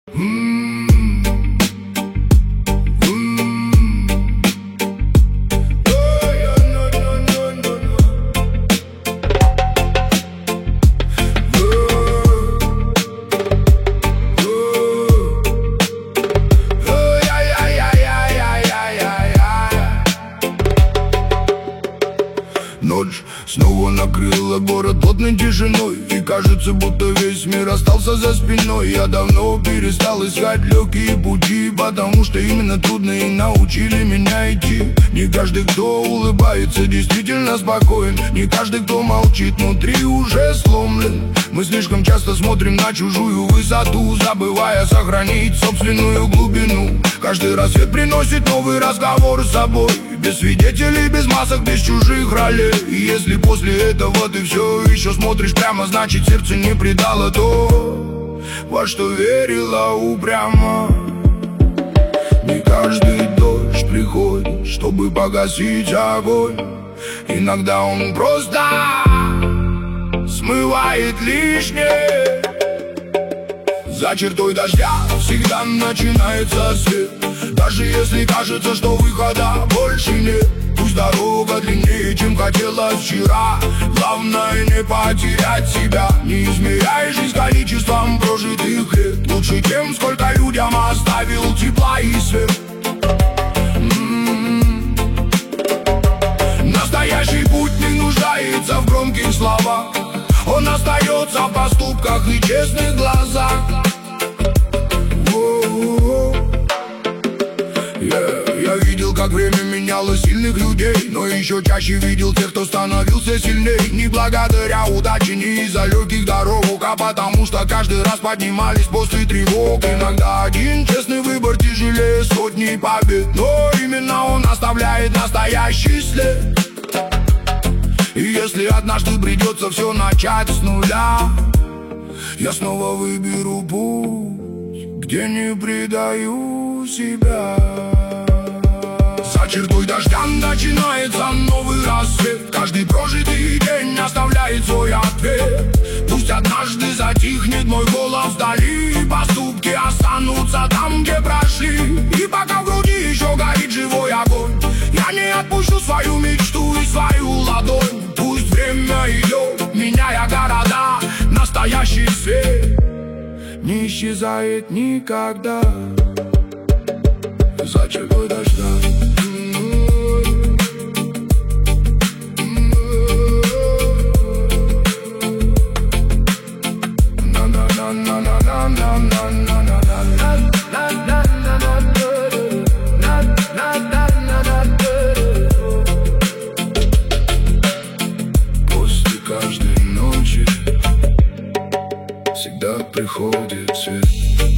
Ночь снова накрыла город плотной тишиной, и кажется, будто весь мир остался за спиной. Я давно перестал искать легкие пути, потому что именно трудные научили меня идти. Не каждый, кто улыбается, действительно спокоен. Не каждый, кто молчит, внутри уже сломлен. Мы слишком часто смотрим на чужую высоту, забывая сохранить собственную глубину. Каждый рассвет приносит новый разговор с собой, без свидетелей, без масок, без чужих ролей. И если после этого ты все еще смотришь прямо, значит сердце не предало то, во что верила упрямо. Не каждый дождь приходит, чтобы погасить огонь. Иногда он просто смывает лишнее. За чертой дождя всегда начинается свет, даже если кажется, что выхода больше нет. Пусть дорога длиннее, чем хотелось вчера, главное не потерять себя. Не измеряй жизнь количеством прожитых лет, лучше тем, сколько людям оставил тепла и свет. Настоящий путь не нуждается в громких словах, он остается в поступках и честных глазах. Я видел, как время меняло сильных людей, но еще чаще видел тех, кто становился сильней. Не благодаря удаче, не из-за легких дорог, а потому что каждый раз поднимались после тревог. Иногда один честный выбор тяжелее сотни побед, но именно он оставляет настоящий след. И если однажды придется все начать с нуля, я снова выберу путь, где не предаю себя. За чертой дождя начинается новый рассвет, каждый прожитый день оставляет свой ответ. Пусть однажды затихнет мой голос вдали, поступки останутся там, где прошли. И пока в груди еще горит живой огонь, я не отпущу свою мечту и свою ладонь. Пусть время идет, меняя города, настоящий свет не исчезает никогда. За чертой дождя. После каждой ночи всегда приходит свет.